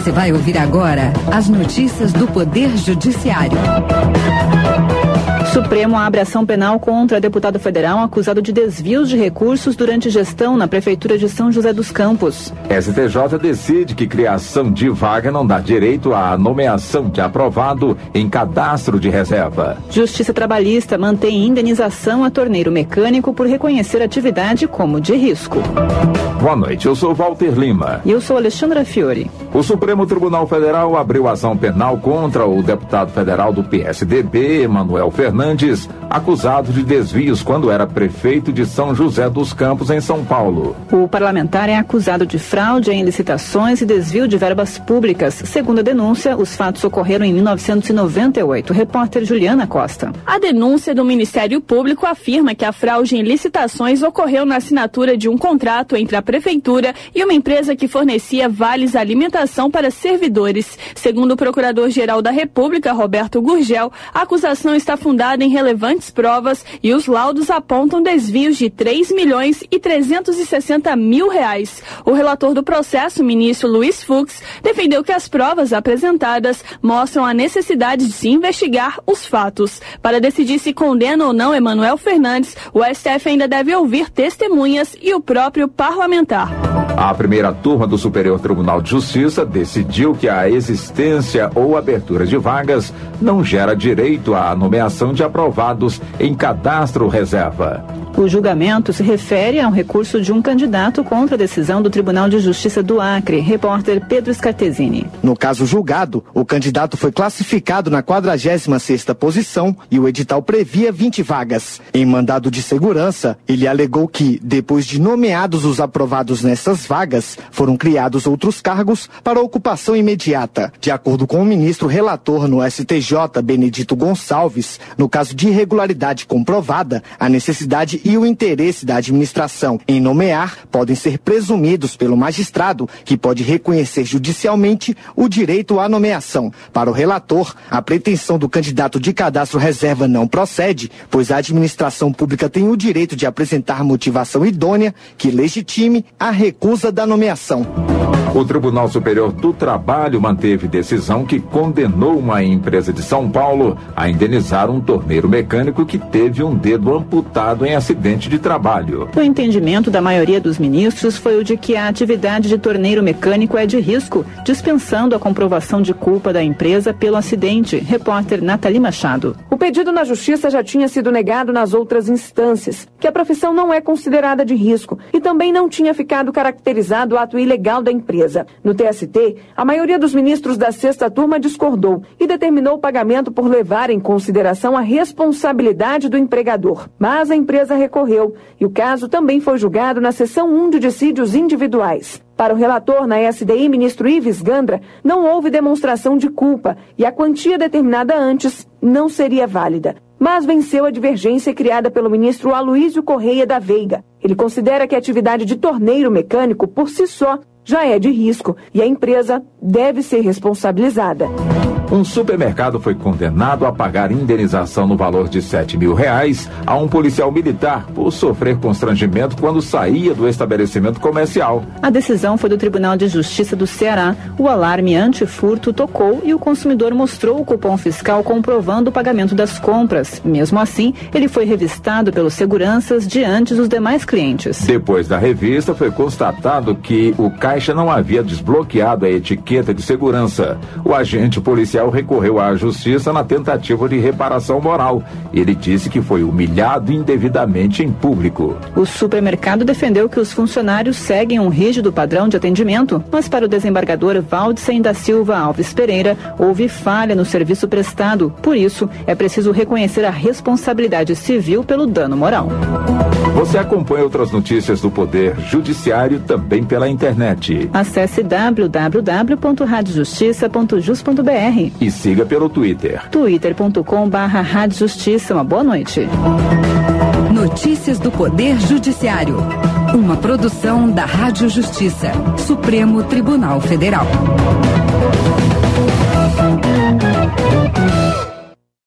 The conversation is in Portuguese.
Você vai ouvir agora as notícias do Poder Judiciário. Supremo abre ação penal contra deputado federal acusado de desvios de recursos durante gestão na Prefeitura de São José dos Campos. STJ decide que criação de vaga não dá direito à nomeação de aprovado em cadastro de reserva. Justiça Trabalhista mantém indenização a torneiro mecânico por reconhecer atividade como de risco. Boa noite, eu sou Walter Lima. E eu sou Alexandra Fiore. O Supremo Tribunal Federal abriu ação penal contra o deputado federal do PSDB, Emanuel Fernandes, acusado de desvios quando era prefeito de São José dos Campos, em São Paulo. O parlamentar é acusado de fraude em licitações e desvio de verbas públicas. Segundo a denúncia, os fatos ocorreram em 1998. Repórter Juliana Costa. A denúncia do Ministério Público afirma que a fraude em licitações ocorreu na assinatura de um contrato entre a Prefeitura e uma empresa que fornecia vales alimentação para servidores. Segundo o Procurador-Geral da República, Roberto Gurgel, a acusação está fundada em relevantes provas e os laudos apontam desvios de R$3.360.000. O relator do processo, ministro Luiz Fux, defendeu que as provas apresentadas mostram a necessidade de se investigar os fatos. Para decidir se condena ou não Emanuel Fernandes, o STF ainda deve ouvir testemunhas e o próprio parlamentar. A primeira turma do Superior Tribunal de Justiça decidiu que a existência ou abertura de vagas não gera direito à nomeação de aprovados em cadastro reserva. O julgamento se refere a um recurso de um candidato contra a decisão do Tribunal de Justiça do Acre. Repórter Pedro Scartesini. No caso julgado, o candidato foi classificado na 46ª posição e o edital previa 20 vagas. Em mandado de segurança, ele alegou que, depois de nomeados os aprovados nessas vagas, foram criados outros cargos para ocupação imediata. De acordo com o ministro relator no STJ, Benedito Gonçalves, no caso de irregularidade comprovada, a necessidade e o interesse da administração em nomear podem ser presumidos pelo magistrado, que pode reconhecer judicialmente o direito à nomeação. Para o relator, a pretensão do candidato de cadastro reserva não procede, pois a administração pública tem o direito de apresentar motivação idônea que legitime a recusa da nomeação. O Tribunal Superior do Trabalho manteve decisão que condenou uma empresa de São Paulo a indenizar um torneiro mecânico que teve um dedo amputado em acidente de trabalho. O entendimento da maioria dos ministros foi o de que a atividade de torneiro mecânico é de risco, dispensando a comprovação de culpa da empresa pelo acidente. Repórter Nathalie Machado. O pedido na Justiça já tinha sido negado nas outras instâncias, que a profissão não é considerada de risco e também não tinha ficado caracterizado o ato ilegal da empresa. No TST, a maioria dos ministros da 6ª turma discordou e determinou o pagamento por levar em consideração a responsabilidade do empregador. Mas a empresa recorreu e o caso também foi julgado na seção 1 de dissídios individuais. Para o relator na SDI, ministro Ives Gandra, não houve demonstração de culpa e a quantia determinada antes não seria válida. Mas venceu a divergência criada pelo ministro Aloísio Correia da Veiga. Ele considera que a atividade de torneiro mecânico, por si só, já é de risco e a empresa deve ser responsabilizada. Um supermercado foi condenado a pagar indenização no valor de R$7.000 a um policial militar por sofrer constrangimento quando saía do estabelecimento comercial. A decisão foi do Tribunal de Justiça do Ceará. O alarme antifurto tocou e o consumidor mostrou o cupom fiscal comprovando o pagamento das compras. Mesmo assim, ele foi revistado pelos seguranças diante dos demais clientes. Depois da revista, foi constatado que o caixa não havia desbloqueado a etiqueta de segurança. O agente policial recorreu à justiça na tentativa de reparação moral. Ele disse que foi humilhado indevidamente em público. O supermercado defendeu que os funcionários seguem um rígido padrão de atendimento, mas para o desembargador Valdicem da Silva Alves Pereira, houve falha no serviço prestado. Por isso, é preciso reconhecer a responsabilidade civil pelo dano moral. Você acompanha outras notícias do Poder Judiciário também pela internet. Acesse www.radiojustiça.jus.br e siga pelo Twitter. twitter.com/radiojustiça. Uma boa noite. Notícias do Poder Judiciário. Uma produção da Rádio Justiça, Supremo Tribunal Federal.